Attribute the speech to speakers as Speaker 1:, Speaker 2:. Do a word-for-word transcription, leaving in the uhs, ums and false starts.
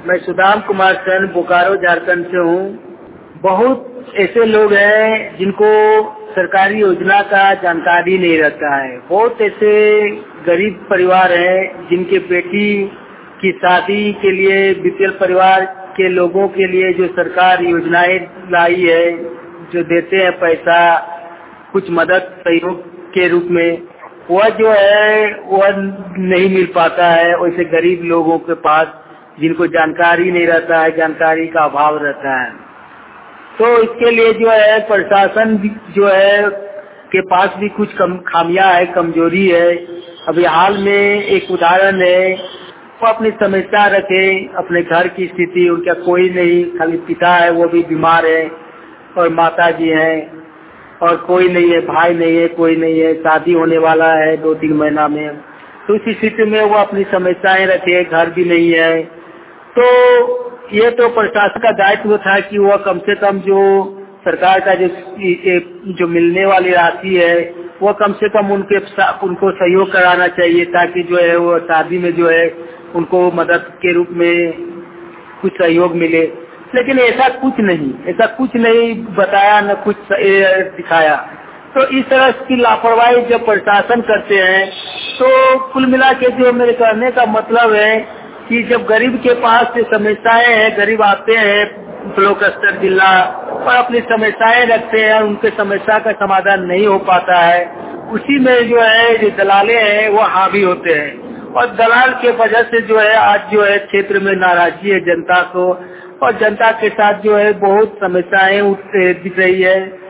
Speaker 1: मैं सुदाम कुमार सेन बोकारो झारखंड से हूँ। बहुत ऐसे लोग हैं जिनको सरकारी योजना का जानकारी नहीं रहता है। बहुत ऐसे गरीब परिवार हैं जिनके बेटी की शादी के लिए बीपीएल परिवार के लोगों के लिए जो सरकार योजनाएं लाई है, जो देते हैं पैसा कुछ मदद सहयोग के रूप में, वह जो है वह नहीं मिल पाता है वैसे गरीब लोगों के पास जिनको जानकारी नहीं रहता है, जानकारी का अभाव रहता है। तो इसके लिए जो है प्रशासन जो है के पास भी कुछ कम खामियां है, कमजोरी है। अभी हाल में एक उदाहरण है, वो अपनी समस्या रखे, अपने घर की स्थिति उनका कोई नहीं, खाली पिता है वो भी बीमार है और माता जी हैं और कोई नहीं है, भाई नहीं है, कोई नहीं है, शादी होने वाला है दो तीन महीना में। तो इस स्थिति में वो अपनी समस्याएं रखे, घर भी नहीं है। तो ये तो प्रशासन का दायित्व था कि वह कम से कम जो सरकार का जो जो मिलने वाली राशि है वो कम से कम उनके उनको सहयोग कराना चाहिए, ताकि जो है वो शादी में जो है उनको मदद के रूप में कुछ सहयोग मिले। लेकिन ऐसा कुछ नहीं, ऐसा कुछ नहीं बताया, न कुछ दिखाया। तो इस तरह की लापरवाही जब प्रशासन करते हैं तो कुल मिला के जो मेरे कहने का मतलब है कि जब गरीब के पास से समस्याएं हैं, गरीब आते हैं ब्लॉक स्तर जिला और अपनी समस्याएं रखते हैं, उनके समस्या का समाधान नहीं हो पाता है, उसी में जो है जो दलाले हैं वो हावी होते हैं और दलाल के वजह से जो है आज जो है क्षेत्र में नाराजगी है जनता को और जनता के साथ जो है बहुत समस्याएं दिख रही है।